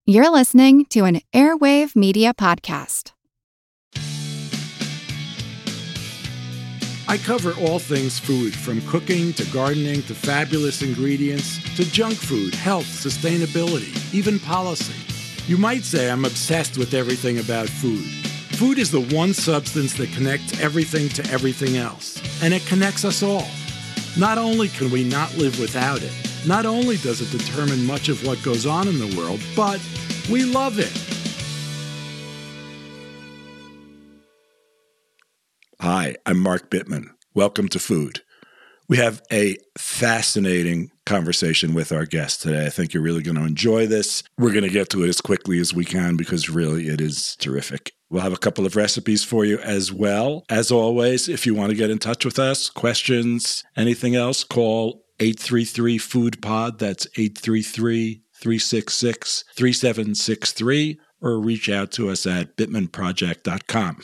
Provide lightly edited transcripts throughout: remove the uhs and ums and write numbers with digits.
You're listening to an Airwave Media Podcast. I cover all things food, from cooking to gardening to fabulous ingredients to junk food, health, sustainability, even policy. You might say I'm obsessed with everything about food. Food is the one substance that connects everything to everything else, and it connects us all. Not only can we not live without it, not only does it determine much of what goes on in the world, but we love it. Hi, I'm Mark Bittman. Welcome to Food. We have a fascinating conversation with our guest today. I think you're really going to enjoy this. We're going to get to it as quickly as we can because really it is terrific. We'll have a couple of recipes for you as well. As always, if you want to get in touch with us, questions, anything else, call 833-FOOD-POD. That's 833-366-3763, or reach out to us at bittmanproject.com.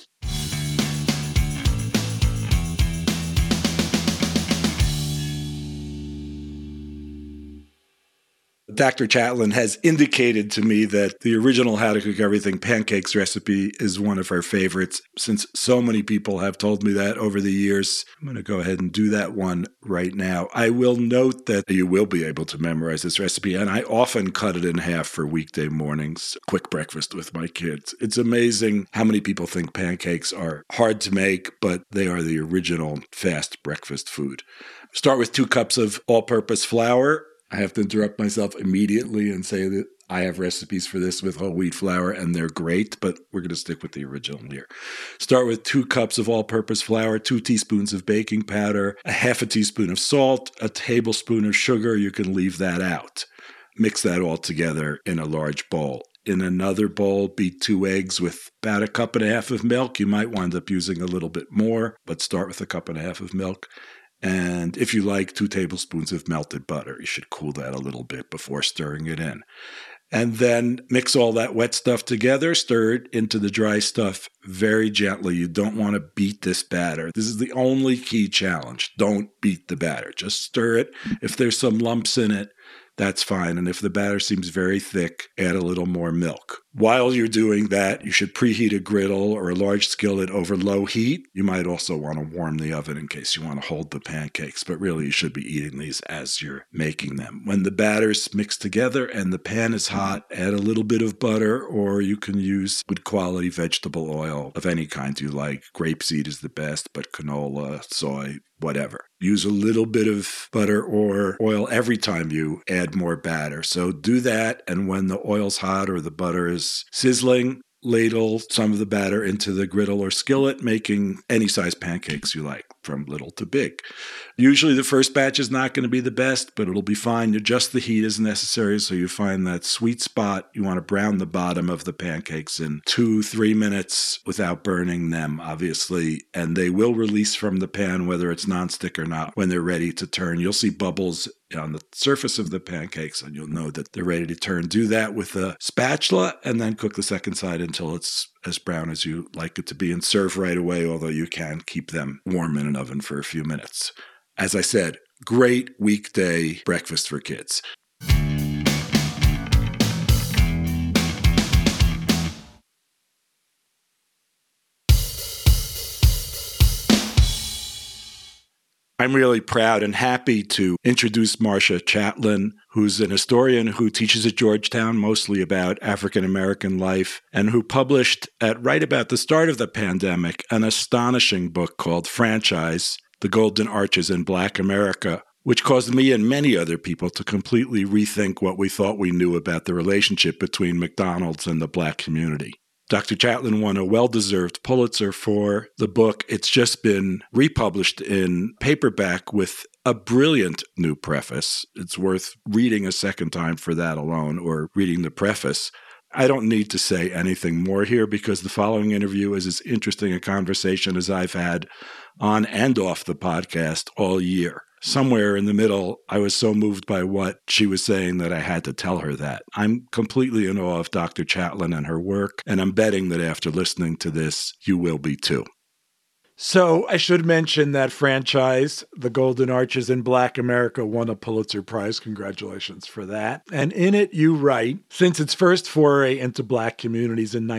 Dr. Chatelain has indicated to me that the original How to Cook Everything pancakes recipe is one of her favorites. Since so many people have told me that over the years, I'm going to go ahead and do that one right now. I will note that you will be able to memorize this recipe, and I often cut it in half for weekday mornings, quick breakfast with my kids. It's amazing how many people think pancakes are hard to make, but they are the original fast breakfast food. Start with 2 cups of all-purpose flour. I have to interrupt myself immediately and say that I have recipes for this with whole wheat flour, and they're great, but we're going to stick with the original here. Start with 2 cups of all-purpose flour, 2 teaspoons of baking powder, a half a teaspoon of salt, a tablespoon of sugar. You can leave that out. Mix that all together in a large bowl. In another bowl, beat 2 eggs with about 1.5 cups of milk. You might wind up using a little bit more, but start with 1.5 cups of milk. And if you like, 2 tablespoons of melted butter. You should cool that a little bit before stirring it in. And then mix all that wet stuff together, stir it into the dry stuff very gently. You don't want to beat this batter. This is the only key challenge. Don't beat the batter. Just stir it. If there's some lumps in it, that's fine. And if the batter seems very thick, add a little more milk. While you're doing that, you should preheat a griddle or a large skillet over low heat. You might also want to warm the oven in case you want to hold the pancakes, but really you should be eating these as you're making them. When the batter's mixed together and the pan is hot, add a little bit of butter, or you can use good quality vegetable oil of any kind you like. Grapeseed is the best, but canola, soy, whatever. Use a little bit of butter or oil every time you add more batter. So do that, and when the oil's hot or the butter is sizzling, ladle some of the batter into the griddle or skillet, making any size pancakes you like, from little to big. Usually the first batch is not going to be the best, but it'll be fine. Adjust the heat as necessary so you find that sweet spot. You want to brown the bottom of the pancakes in 2-3 minutes without burning them, obviously, and they will release from the pan, whether it's nonstick or not, when they're ready to turn. You'll see bubbles on the surface of the pancakes, and you'll know that they're ready to turn. Do that with a spatula, and then cook the second side until it's as brown as you like it to be, and serve right away, although you can keep them warm in an oven for a few minutes. As I said, great weekday breakfast for kids. I'm really proud and happy to introduce Marcia Chatelain, who's an historian who teaches at Georgetown, mostly about African-American life, and who published at right about the start of the pandemic an astonishing book called Franchise: The Golden Arches in Black America, which caused me and many other people to completely rethink what we thought we knew about the relationship between McDonald's and the Black community. Dr. Chatelain won a well-deserved Pulitzer for the book. It's just been republished in paperback with a brilliant new preface. It's worth reading a second time for that alone, or reading the preface. I don't need to say anything more here because the following interview is as interesting a conversation as I've had on and off the podcast all year. Somewhere in the middle, I was so moved by what she was saying that I had to tell her that. I'm completely in awe of Dr. Chatelain and her work, and I'm betting that after listening to this, you will be too. So I should mention that franchise, The Golden Arches in Black America, won a Pulitzer Prize. Congratulations for that. And in it, you write, since its first foray into Black communities in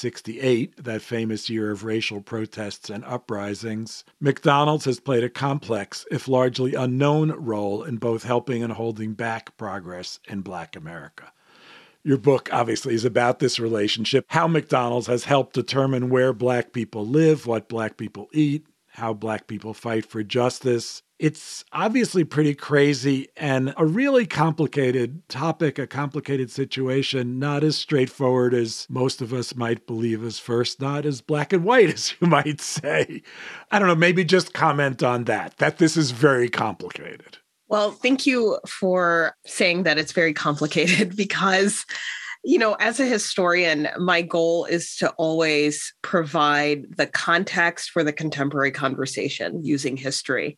1968, that famous year of racial protests and uprisings, McDonald's has played a complex, if largely unknown, role in both helping and holding back progress in Black America. Your book obviously is about this relationship, how McDonald's has helped determine where Black people live, what Black people eat, how Black people fight for justice. It's obviously pretty crazy and a really complicated topic, a complicated situation, not as straightforward as most of us might believe as first, not as black and white as you might say. I don't know, maybe just comment on that this is very complicated. Well, thank you for saying that it's very complicated because, as a historian, my goal is to always provide the context for the contemporary conversation using history.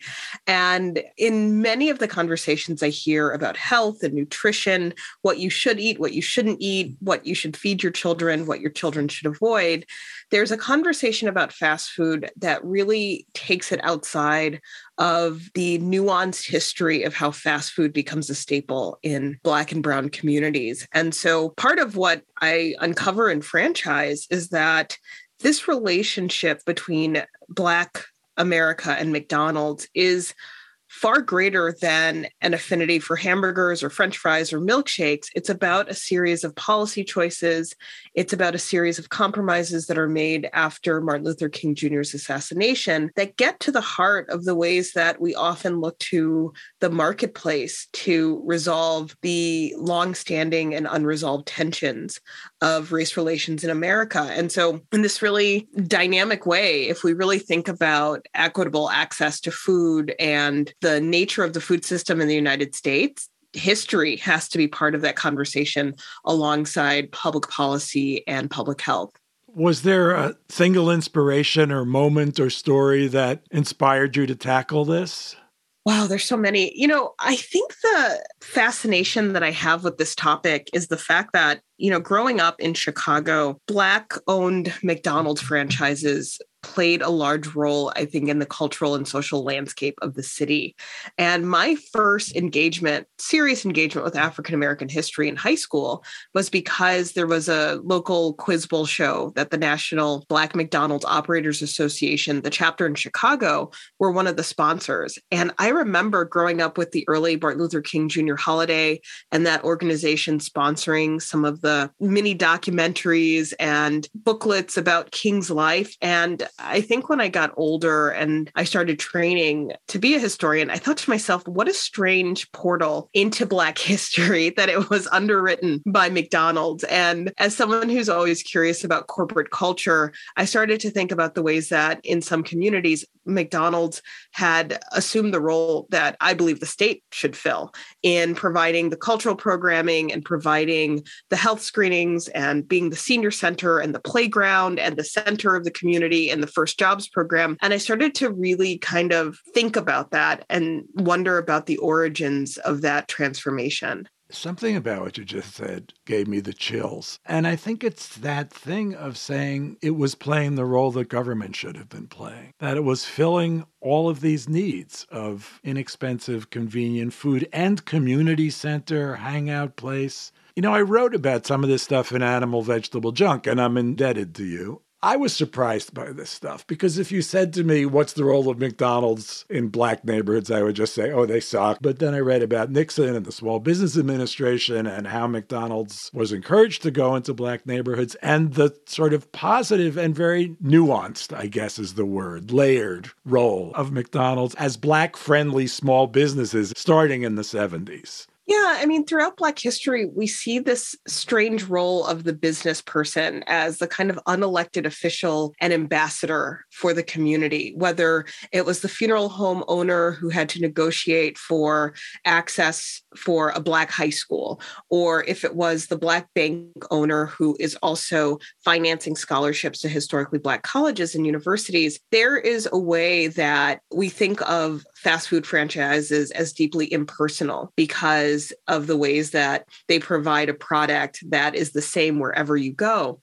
And in many of the conversations I hear about health and nutrition, what you should eat, what you shouldn't eat, what you should feed your children, what your children should avoid, there's a conversation about fast food that really takes it outside of the nuanced history of how fast food becomes a staple in Black and Brown communities. And so part of what I uncover in Franchise is that this relationship between Black America and McDonald's is far greater than an affinity for hamburgers or French fries or milkshakes. It's about a series of policy choices. It's about a series of compromises that are made after Martin Luther King Jr.'s assassination that get to the heart of the ways that we often look to the marketplace to resolve the longstanding and unresolved tensions of race relations in America. And so in this really dynamic way, if we really think about equitable access to food and the nature of the food system in the United States, history has to be part of that conversation alongside public policy and public health. Was there a single inspiration or moment or story that inspired you to tackle this? Wow, there's so many. I think the fascination that I have with this topic is the fact that, growing up in Chicago, Black-owned McDonald's franchises played a large role, I think, in the cultural and social landscape of the city. And my first serious engagement with African-American history in high school was because there was a local quiz bowl show that the National Black McDonald's Operators Association, the chapter in Chicago, were one of the sponsors. And I remember growing up with the early Martin Luther King Jr. holiday and that organization sponsoring some of the mini documentaries and booklets about King's life. And I think when I got older and I started training to be a historian, I thought to myself, what a strange portal into Black history that it was underwritten by McDonald's. And as someone who's always curious about corporate culture, I started to think about the ways that in some communities, McDonald's had assumed the role that I believe the state should fill in providing the cultural programming and providing the health screenings and being the senior center and the playground and the center of the community and the First Jobs program. And I started to really kind of think about that and wonder about the origins of that transformation. Something about what you just said gave me the chills. And I think it's that thing of saying it was playing the role that government should have been playing, that it was filling all of these needs of inexpensive, convenient food and community center, hangout place. I wrote about some of this stuff in Animal Vegetable Junk, and I'm indebted to you. I was surprised by this stuff because if you said to me, what's the role of McDonald's in Black neighborhoods, I would just say, oh, they suck. But then I read about Nixon and the Small Business Administration and how McDonald's was encouraged to go into Black neighborhoods and the sort of positive and very nuanced, I guess is the word, layered role of McDonald's as Black-friendly small businesses starting in the 70s. Yeah, throughout Black history, we see this strange role of the business person as the kind of unelected official and ambassador for the community, whether it was the funeral home owner who had to negotiate for access for a Black high school, or if it was the Black bank owner who is also financing scholarships to historically Black colleges and universities. There is a way that we think of fast food franchises as deeply impersonal because of the ways that they provide a product that is the same wherever you go.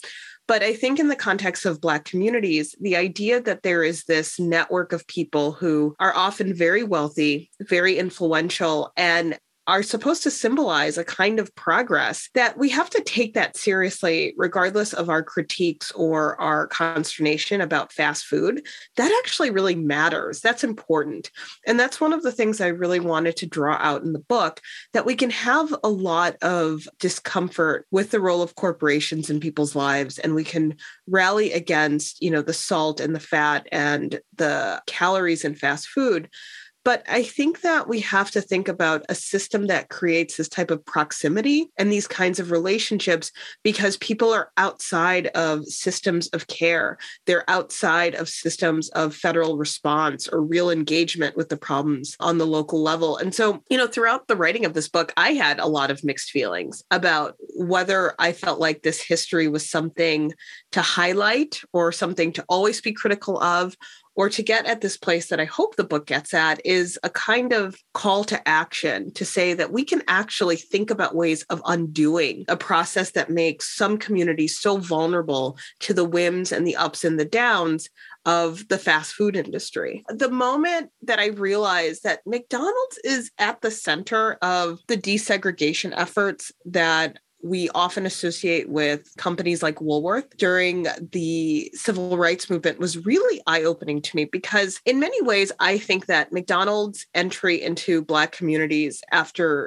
But I think in the context of Black communities, the idea that there is this network of people who are often very wealthy, very influential, and are supposed to symbolize a kind of progress, that we have to take that seriously, regardless of our critiques or our consternation about fast food. That actually really matters. That's important. And that's one of the things I really wanted to draw out in the book, that we can have a lot of discomfort with the role of corporations in people's lives, and we can rally against, the salt and the fat and the calories in fast food. But I think that we have to think about a system that creates this type of proximity and these kinds of relationships, because people are outside of systems of care. They're outside of systems of federal response or real engagement with the problems on the local level. And so, throughout the writing of this book, I had a lot of mixed feelings about whether I felt like this history was something to highlight or something to always be critical of, or to get at this place that I hope the book gets at, is a kind of call to action to say that we can actually think about ways of undoing a process that makes some communities so vulnerable to the whims and the ups and the downs of the fast food industry. The moment that I realized that McDonald's is at the center of the desegregation efforts that we often associate with companies like Woolworth during the civil rights movement was really eye-opening to me, because in many ways, I think that McDonald's entry into Black communities after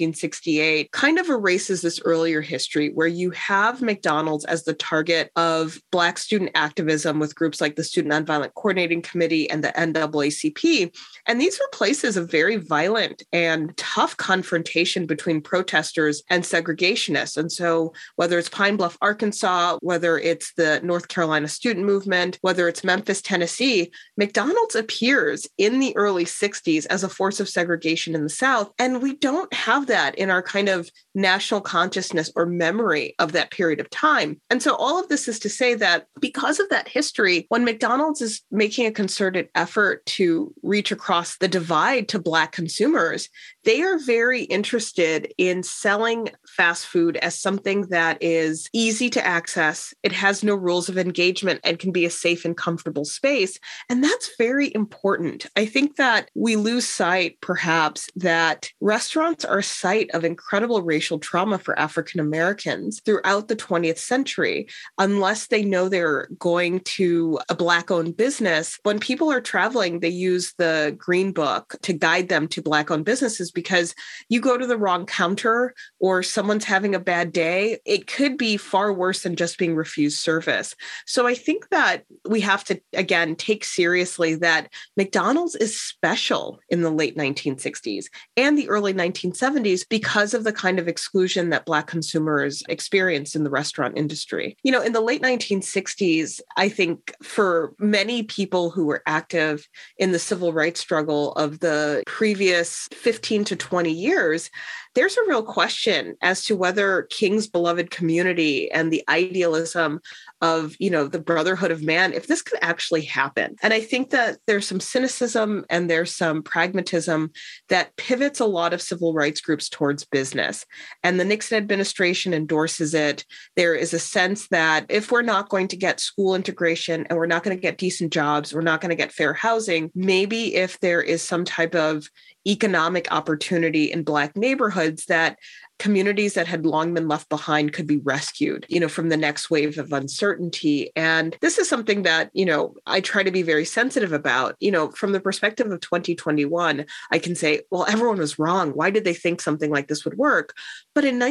1968 kind of erases this earlier history where you have McDonald's as the target of Black student activism with groups like the Student Nonviolent Coordinating Committee and the NAACP. And these were places of very violent and tough confrontation between protesters and segregationists. And so whether it's Pine Bluff, Arkansas, whether it's the North Carolina student movement, whether it's Memphis, Tennessee, McDonald's appears in the early 60s as a force of segregation in the South. And we don't have that in our kind of national consciousness or memory of that period of time. And so all of this is to say that because of that history, when McDonald's is making a concerted effort to reach across the divide to Black consumers, they are very interested in selling fast food as something that is easy to access. It has no rules of engagement and can be a safe and comfortable space. And that's very important. I think that we lose sight, perhaps, that restaurants are a site of incredible racial trauma for African Americans throughout the 20th century. Unless they know they're going to a Black-owned business, when people are traveling, they use the Green Book to guide them to Black-owned businesses, because you go to the wrong counter or someone's having a bad day, it could be far worse than just being refused service. So I think that we have to, again, take seriously that McDonald's is special in the late 1960s and the early 1970s because of the kind of exclusion that Black consumers experienced in the restaurant industry. In the late 1960s, I think for many people who were active in the civil rights struggle of the previous 15 to 20 years, there's a real question as to whether King's beloved community and the idealism of, the brotherhood of man, if this could actually happen. And I think that there's some cynicism and there's some pragmatism that pivots a lot of civil rights groups towards business. And the Nixon administration endorses it. There is a sense that if we're not going to get school integration and we're not going to get decent jobs, we're not going to get fair housing, maybe if there is some type of economic opportunity in Black neighborhoods, that communities that had long been left behind could be rescued, from the next wave of uncertainty. And this is something that, I try to be very sensitive about. From the perspective of 2021, I can say, well, everyone was wrong. Why did they think something like this would work? But in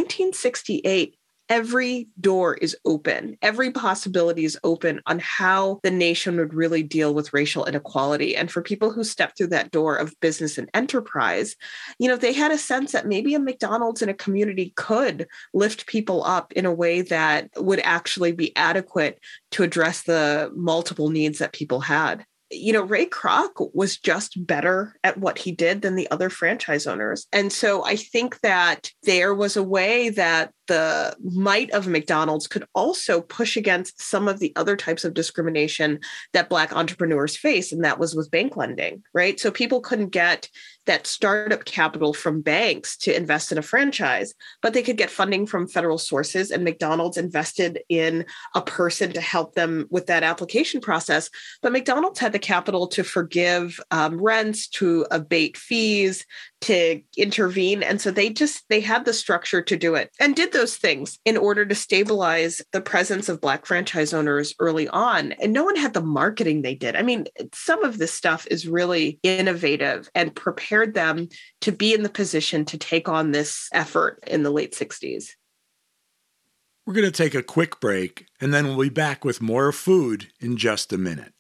1968, every door is open. Every possibility is open on how the nation would really deal with racial inequality. And for people who stepped through that door of business and enterprise, they had a sense that maybe a McDonald's in a community could lift people up in a way that would actually be adequate to address the multiple needs that people had. Ray Kroc was just better at what he did than the other franchise owners. And so I think that there was a way that the might of McDonald's could also push against some of the other types of discrimination that Black entrepreneurs face. And that was with bank lending, right? So people couldn't get that startup capital from banks to invest in a franchise, but they could get funding from federal sources. And McDonald's invested in a person to help them with that application process. But McDonald's had the capital to forgive rents, to abate fees, to intervene. And so they had the structure to do it and did those things in order to stabilize the presence of Black franchise owners early on. And no one had the marketing they did. I mean, some of this stuff is really innovative and prepared them to be in the position to take on this effort in the late 60s. We're going to take a quick break, and then we'll be back with more food in just a minute.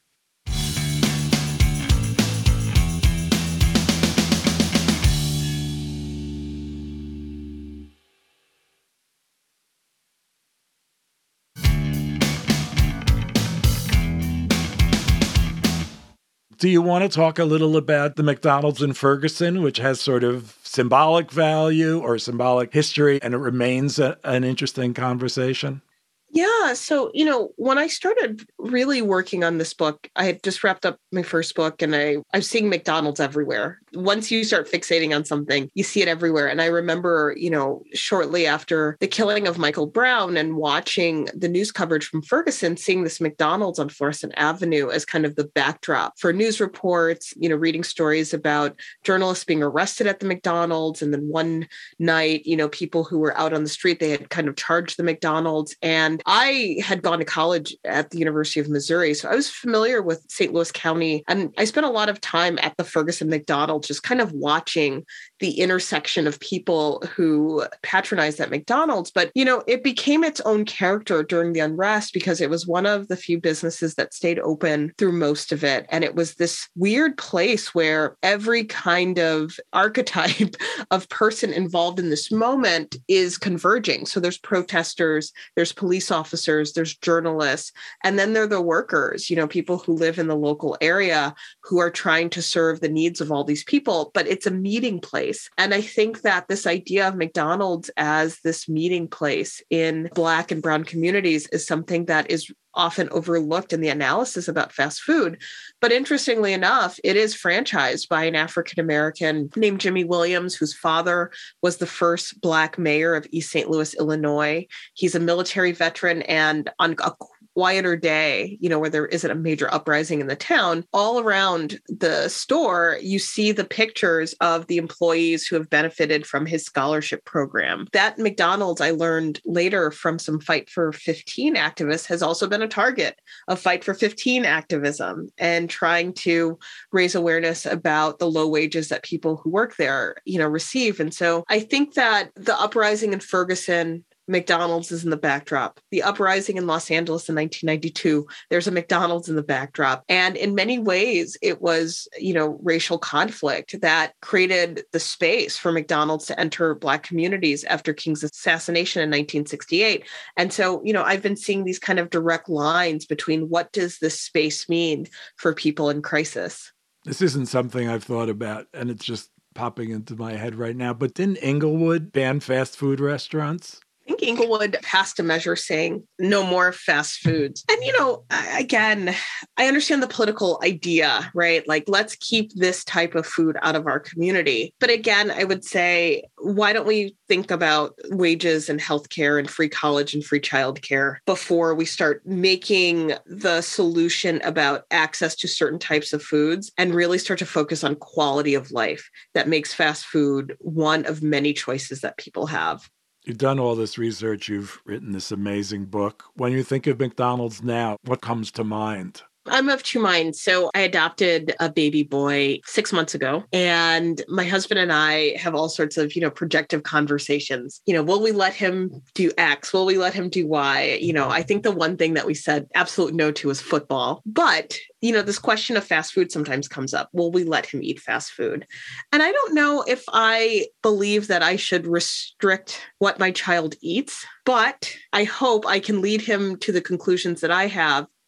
Do you want to talk a little about the McDonald's in Ferguson, which has sort of symbolic value or symbolic history, and it remains an interesting conversation? Yeah. So, when I started really working on this book, I had just wrapped up my first book and I'm seeing McDonald's everywhere. Once you start fixating on something, you see it everywhere. And I remember, shortly after the killing of Michael Brown and watching the news coverage from Ferguson, seeing this McDonald's on Florissant Avenue as kind of the backdrop for news reports, reading stories about journalists being arrested at the McDonald's. And then one night, people who were out on the street, they had kind of charged the McDonald's. And I had gone to college at the University of Missouri, so I was familiar with St. Louis County, and I spent a lot of time at the Ferguson McDonald's just kind of watching the intersection of people who patronized that McDonald's. But, it became its own character during the unrest because it was one of the few businesses that stayed open through most of it. And it was this weird place where every kind of archetype of person involved in this moment is converging. So there's protesters, there's police officers, there's journalists, and then there are the workers, people who live in the local area who are trying to serve the needs of all these people, but it's a meeting place. And I think that this idea of McDonald's as this meeting place in Black and Brown communities is something that is often overlooked in the analysis about fast food. But interestingly enough, it is franchised by an African-American named Jimmy Williams, whose father was the first Black mayor of East St. Louis, Illinois. He's a military veteran, and on a quieter day, where there isn't a major uprising in the town, all around the store, you see the pictures of the employees who have benefited from his scholarship program. That McDonald's, I learned later from some Fight for 15 activists, has also been a target of Fight for 15 activism and trying to raise awareness about the low wages that people who work there, receive. And so I think that the uprising in Ferguson, McDonald's is in the backdrop. The uprising in Los Angeles in 1992, there's a McDonald's in the backdrop. And in many ways, it was, racial conflict that created the space for McDonald's to enter Black communities after King's assassination in 1968. And so, I've been seeing these kind of direct lines between what does this space mean for people in crisis. This isn't something I've thought about, and it's just popping into my head right now. But didn't Inglewood ban fast food restaurants? I think Inglewood passed a measure saying no more fast foods. And, again, I understand the political idea, right? Like, let's keep this type of food out of our community. But again, I would say, why don't we think about wages and healthcare and free college and free childcare before we start making the solution about access to certain types of foods and really start to focus on quality of life that makes fast food one of many choices that people have. You've done all this research. You've written this amazing book. When you think of McDonald's now, what comes to mind? I'm of two minds. So I adopted a baby boy 6 months ago, and my husband and I have all sorts of, projective conversations. Will we let him do X? Will we let him do Y? I think the one thing that we said absolute no to is football. But, this question of fast food sometimes comes up. Will we let him eat fast food? And I don't know if I believe that I should restrict what my child eats, but I hope I can lead him to the conclusions that I have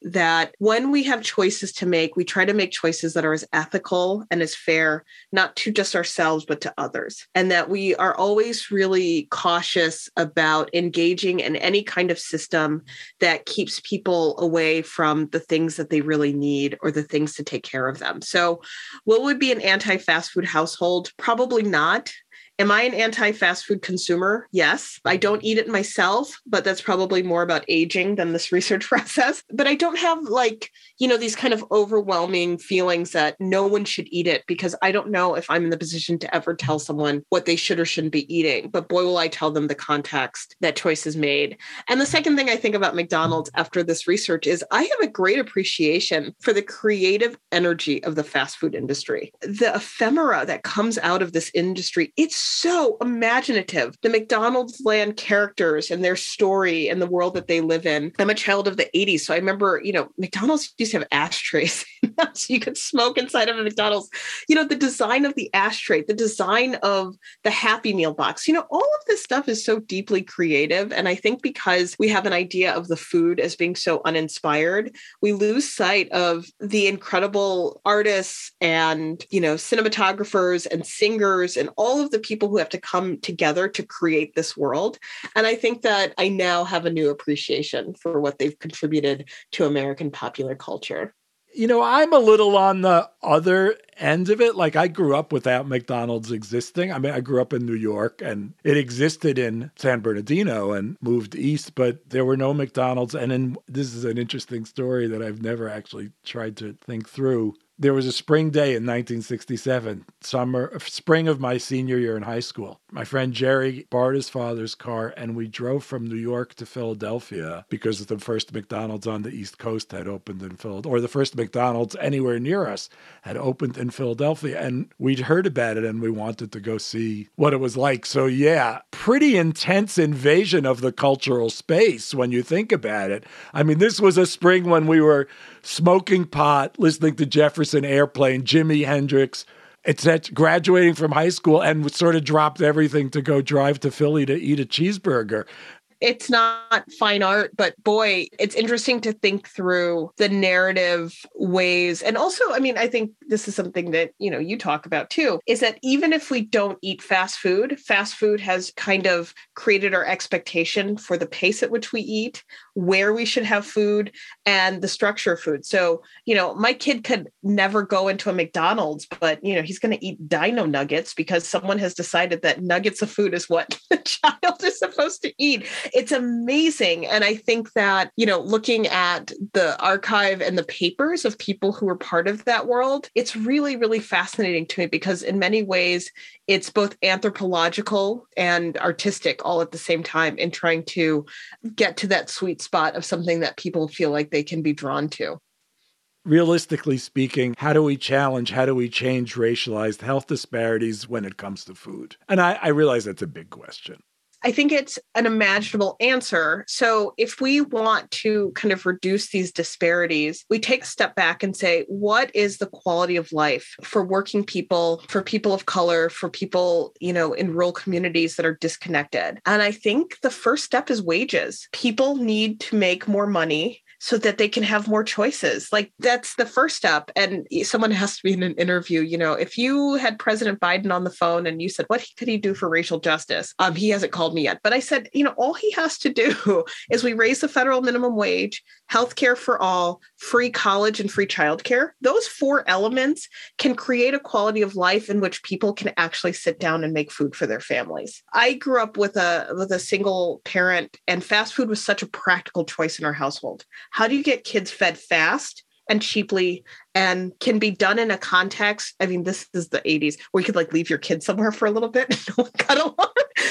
that when we have choices to make, we try to make choices that are as ethical and as fair, not to just ourselves, but to others. And that we are always really cautious about engaging in any kind of system that keeps people away from the things that they really need or the things to take care of them. So will we be an anti-fast food household? Probably not. Am I an anti-fast food consumer? Yes. I don't eat it myself, but that's probably more about aging than this research process. But I don't have these kind of overwhelming feelings that no one should eat it, because I don't know if I'm in the position to ever tell someone what they should or shouldn't be eating. But boy, will I tell them the context that choice is made. And the second thing I think about McDonald's after this research is I have a great appreciation for the creative energy of the fast food industry. The ephemera that comes out of this industry, it's so imaginative. The McDonald's land characters and their story and the world that they live in. I'm a child of the 80s. So I remember, McDonald's used to have ashtrays. So you could smoke inside of a McDonald's. The design of the ashtray, the design of the Happy Meal box, all of this stuff is so deeply creative. And I think because we have an idea of the food as being so uninspired, we lose sight of the incredible artists and, cinematographers and singers and all of the people who have to come together to create this world. And I think that I now have a new appreciation for what they've contributed to American popular culture. I'm a little on the other end of it. Like, I grew up without McDonald's existing. I mean, I grew up in New York and it existed in San Bernardino and moved east, but there were no McDonald's. And this is an interesting story that I've never actually tried to think through. There was a spring day in 1967, spring of my senior year in high school. My friend Jerry borrowed his father's car, and we drove from New York to Philadelphia because the first McDonald's on the East Coast had opened in Philadelphia, or the first McDonald's anywhere near us had opened in Philadelphia. And we'd heard about it, and we wanted to go see what it was like. So yeah, pretty intense invasion of the cultural space when you think about it. I mean, this was a spring when we were smoking pot, listening to Jefferson Airplane, Jimi Hendrix, etc., graduating from high school, and sort of dropped everything to go drive to Philly to eat a cheeseburger. It's not fine art, but boy, it's interesting to think through the narrative ways. And also, I mean, I think this is something that, you talk about too, is that even if we don't eat fast food has kind of created our expectation for the pace at which we eat, where we should have food, and the structure of food. So, my kid could never go into a McDonald's, but, he's going to eat Dino Nuggets because someone has decided that nuggets of food is what the child is supposed to eat. It's amazing. And I think that, looking at the archive and the papers of people who were part of that world, it's really, really fascinating to me because in many ways, it's both anthropological and artistic all at the same time in trying to get to that sweet spot of something that people feel like they can be drawn to. Realistically speaking, how do we change racialized health disparities when it comes to food? And I realize that's a big question. I think it's an imaginable answer. So if we want to kind of reduce these disparities, we take a step back and say, what is the quality of life for working people, for people of color, for people, in rural communities that are disconnected? And I think the first step is wages. People need to make more money so that they can have more choices. Like, that's the first step. And someone has to be in an interview. If you had President Biden on the phone and you said, what could he do for racial justice? He hasn't called me yet. But I said, all he has to do is we raise the federal minimum wage, healthcare for all, free college and free childcare. Those 4 elements can create a quality of life in which people can actually sit down and make food for their families. I grew up with a single parent, and fast food was such a practical choice in our household. How do you get kids fed fast and cheaply and can be done in a context? I mean, this is the 80s where you could leave your kids somewhere for a little bit and no one got along.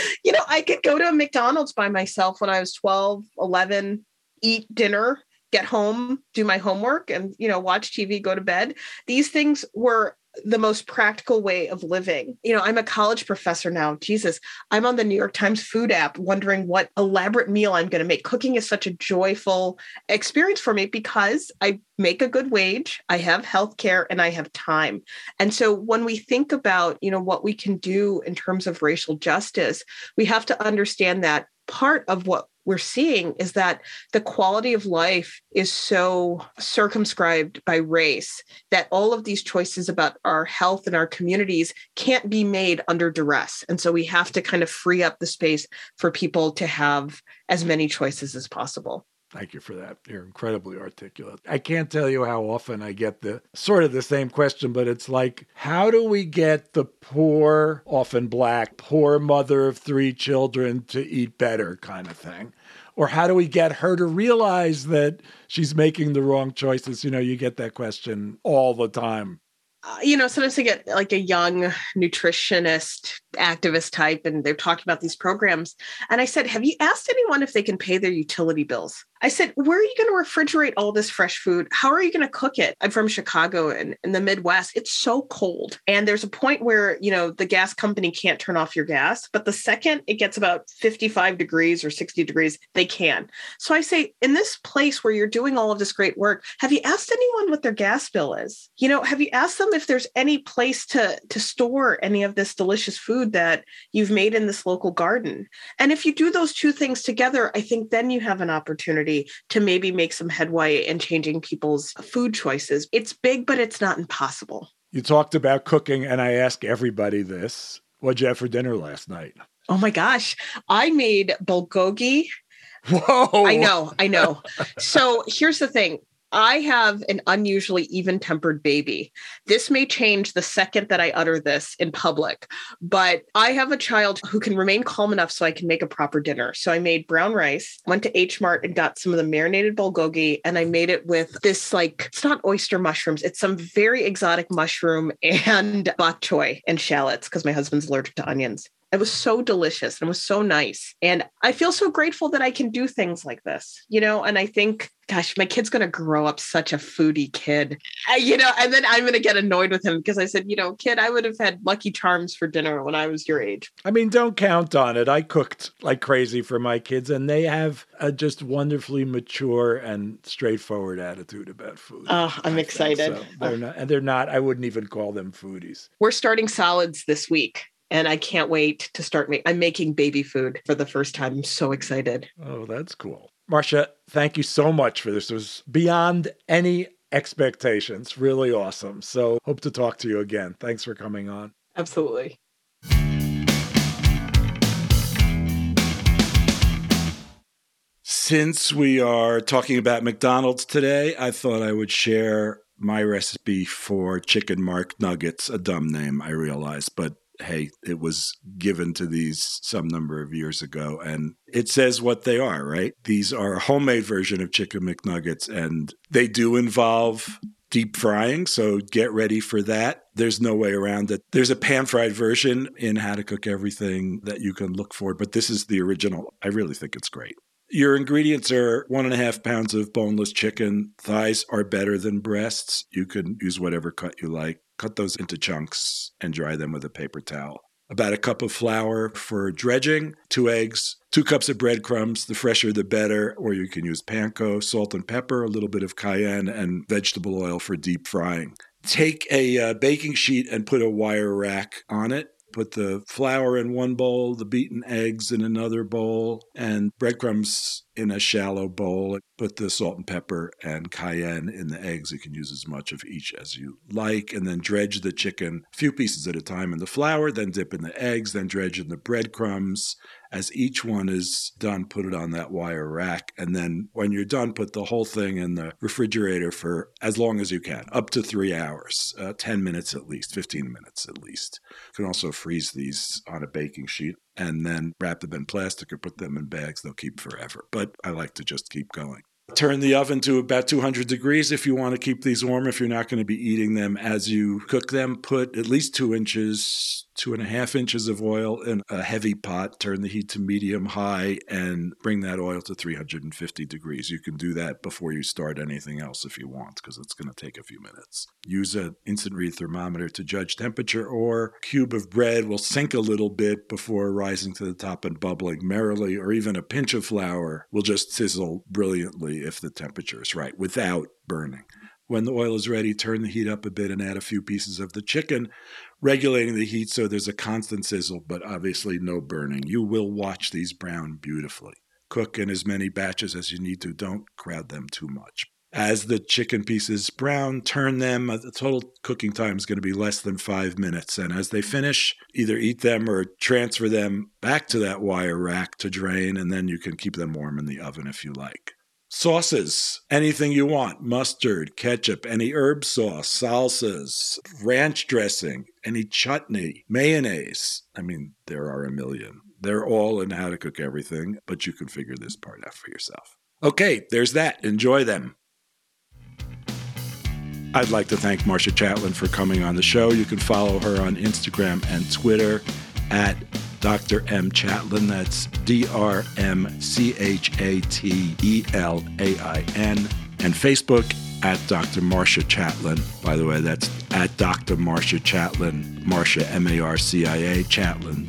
I could go to a McDonald's by myself when I was 12, 11, eat dinner, get home, do my homework and, watch TV, go to bed. These things were the most practical way of living. I'm a college professor now. Jesus, I'm on the New York Times food app wondering what elaborate meal I'm going to make. Cooking is such a joyful experience for me because I make a good wage, I have healthcare, and I have time. And so when we think about, what we can do in terms of racial justice, we have to understand that part of what we're seeing is that the quality of life is so circumscribed by race that all of these choices about our health and our communities can't be made under duress. And so we have to kind of free up the space for people to have as many choices as possible. Thank you for that. You're incredibly articulate. I can't tell you how often I get the sort of the same question, but it's like, how do we get the poor, often Black, poor mother of 3 children to eat better kind of thing? Or how do we get her to realize that she's making the wrong choices? You get that question all the time. Sometimes I get like a young nutritionist activist type, and they're talking about these programs. And I said, have you asked anyone if they can pay their utility bills? I said, where are you going to refrigerate all this fresh food? How are you going to cook it? I'm from Chicago and in the Midwest. It's so cold. And there's a point where, the gas company can't turn off your gas. But the second it gets about 55 degrees or 60 degrees, they can. So I say, in this place where you're doing all of this great work, have you asked anyone what their gas bill is? Have you asked them if there's any place to store any of this delicious food that you've made in this local garden? And if you do those two things together, I think then you have an opportunity to maybe make some headway in changing people's food choices. It's big, but it's not impossible. You talked about cooking, and I ask everybody this. What'd you have for dinner last night? Oh my gosh. I made bulgogi. Whoa. I know. So here's the thing. I have an unusually even-tempered baby. This may change the second that I utter this in public, but I have a child who can remain calm enough so I can make a proper dinner. So I made brown rice, went to H Mart and got some of the marinated bulgogi, and I made it with this, it's not oyster mushrooms. It's some very exotic mushroom and bok choy and shallots because my husband's allergic to onions. It was so delicious and it was so nice. And I feel so grateful that I can do things like this, and I think, gosh, my kid's going to grow up such a foodie kid, and then I'm going to get annoyed with him because I said, kid, I would have had Lucky Charms for dinner when I was your age. I mean, don't count on it. I cooked like crazy for my kids, and they have a just wonderfully mature and straightforward attitude about food. Oh, I'm excited. So they're not, I wouldn't even call them foodies. We're starting salads this week. And I can't wait to start I'm making baby food for the first time. I'm so excited. Oh, that's cool. Marcia, thank you so much for this. It was beyond any expectations. Really awesome. So hope to talk to you again. Thanks for coming on. Absolutely. Since we are talking about McDonald's today, I thought I would share my recipe for chicken mark nuggets, a dumb name, I realize, but hey, it was given to these some number of years ago, and it says what they are, right? These are a homemade version of Chicken McNuggets, and they do involve deep frying, so get ready for that. There's no way around it. There's a pan-fried version in How to Cook Everything that you can look for, but this is the original. I really think it's great. Your ingredients are 1.5 pounds of boneless chicken. Thighs are better than breasts. You can use whatever cut you like. Cut those into chunks and dry them with a paper towel. About a cup of flour for dredging, 2 eggs, 2 cups of breadcrumbs, the fresher the better, or you can use panko, salt and pepper, a little bit of cayenne, and vegetable oil for deep frying. Take a baking sheet and put a wire rack on it. Put the flour in one bowl, the beaten eggs in another bowl, and breadcrumbs in a shallow bowl. Put the salt and pepper and cayenne in the eggs. You can use as much of each as you like, and then dredge the chicken a few pieces at a time in the flour, then dip in the eggs, then dredge in the breadcrumbs. As each one is done, put it on that wire rack. And then when you're done, put the whole thing in the refrigerator for as long as you can, up to 3 hours, 10 minutes at least, 15 minutes at least. You can also freeze these on a baking sheet and then wrap them in plastic or put them in bags. They'll keep forever. But I like to just keep going. Turn the oven to about 200 degrees if you want to keep these warm. If you're not going to be eating them as you cook them, put at least 2 inches, 2.5 inches of oil in a heavy pot. Turn the heat to medium high and bring that oil to 350 degrees. You can do that before you start anything else if you want, because it's going to take a few minutes. Use an instant read thermometer to judge temperature, or a cube of bread will sink a little bit before rising to the top and bubbling merrily, or even a pinch of flour will just sizzle brilliantly if the temperature is right without burning. When the oil is ready, turn the heat up a bit and add a few pieces of the chicken, regulating the heat so there's a constant sizzle, but obviously no burning. You will watch these brown beautifully. Cook in as many batches as you need to. Don't crowd them too much. As the chicken pieces brown, turn them. The total cooking time is going to be less than 5 minutes. And as they finish, either eat them or transfer them back to that wire rack to drain, and then you can keep them warm in the oven if you like. Sauces, anything you want, mustard, ketchup, any herb sauce, salsas, ranch dressing, any chutney, mayonnaise. I mean, there are a million. They're all in How to Cook Everything, but you can figure this part out for yourself. Okay, there's that. Enjoy them. I'd like to thank Marcia Chatelain for coming on the show. You can follow her on Instagram and Twitter at Dr. M. Chatelain. That's DrMChatelain. And Facebook at Dr. Marcia Chatelain. By the way, that's at Dr. Marcia Chatelain. Marcia, M-A-R-C-I-A, Chatelain,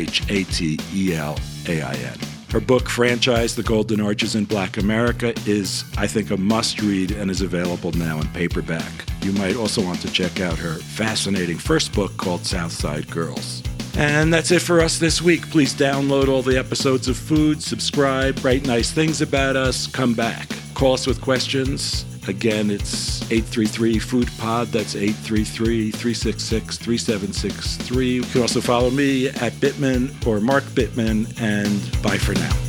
Chatelain. Her book, Franchise, The Golden Arches in Black America, is, I think, a must-read and is available now in paperback. You might also want to check out her fascinating first book called Southside Girls. And that's it for us this week. Please download all the episodes of Food, subscribe, write nice things about us, come back. Call us with questions. Again, it's 833-FOOD-POD. That's 833-366-3763. You can also follow me at Bittman or Mark Bittman, and bye for now.